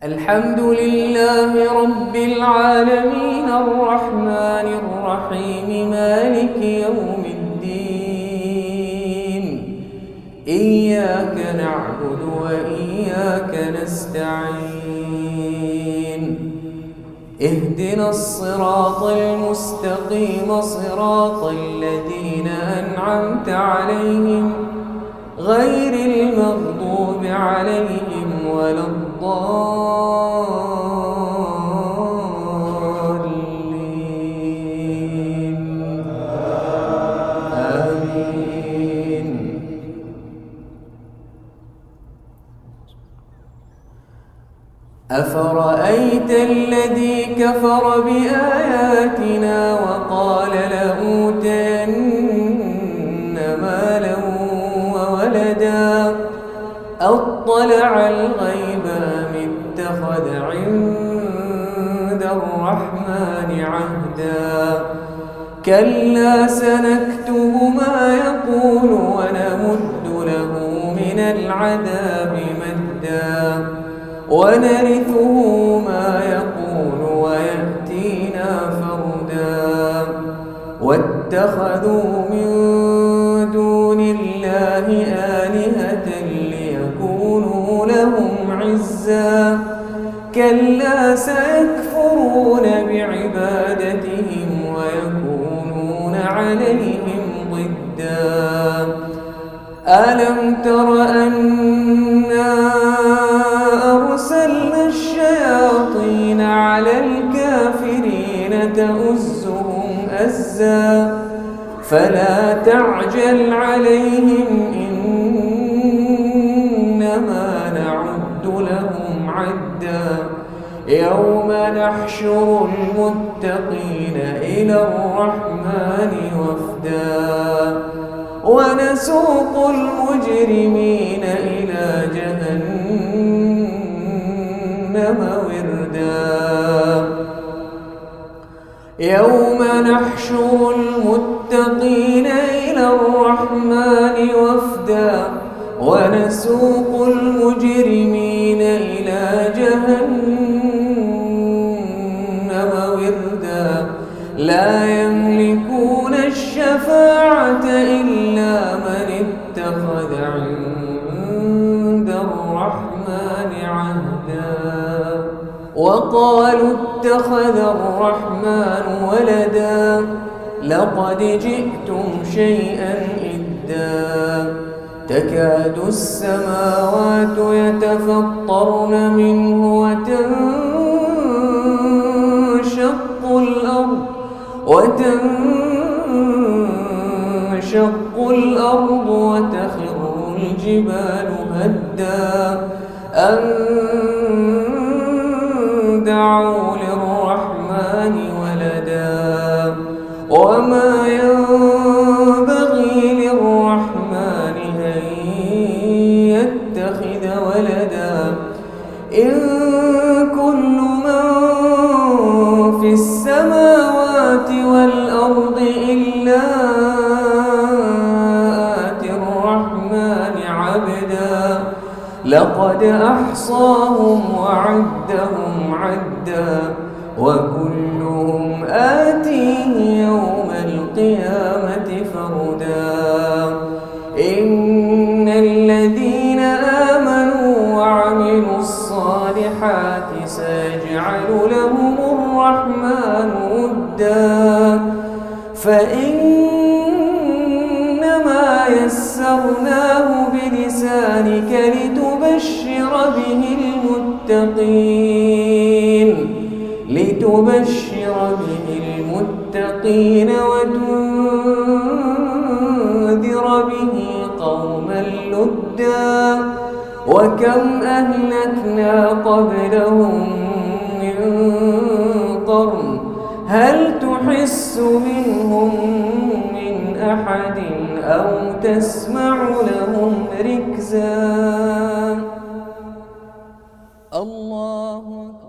الحمد لله رب العالمين الرحمن الرحيم مالك يوم الدين إياك نعبد وإياك نستعين اهدنا الصراط المستقيم صراط الذين أنعمت عليهم غير المغضوب عليهم ولا الضالين آمين. أفرأيت الذي كفر بآياتنا وقال لأوتين مالا وولدا أطلع الغيب أم اتخذ عند الرحمن عهدا كلا سنكتب ما يقول ونمد له من العذاب مدا ونرثه ما يقول ويأتينا فردا واتخذوا من دون الله آلهة ليكونوا لهم عزا كلا سيكفرون بعبادتهم ويكونون عليهم ضدا ألم تر أنا أرسلنا الشياطين على الكافرين تؤزهم أزا فلا تعجل عليهم إنما نعد لهم عدا يوم نحشر المتقين إلى الرحمن وفدا ونسوق المجرمين إلى جهنم وردا يوم نحشر المتقين إلى الرحمن وفدا ونسوق المجرمين إلى جهنم وردا لا يملكون الشفاعة إلا من اتخذ عند الرحمن عهدا وقالوا اتخذ الرحمن ولدا لقد جئتم شيئا إدا تكاد السماوات يتفطرن منه وتنشق الأرض وتخر الجبال هدا أن دعوا للرحمن ولدا وما ينبغي للرحمن أن يتخذ ولدا إن كل من في السماوات والأرض إلا آتي الرحمن عبدا لقد أحصاهم وعدهم عدا وكلهم آتيه يوم القيامة فردا إن الذين آمنوا وعملوا الصالحات سيجعل لهم الرحمن ودا فإنما يسرناه بلسانك لتبشر به المتقين وتنذر به قوما لدا وكم أهلكنا قبلهم من قرن هل تحس منهم من أحد أو تسمع لهم ركزا الله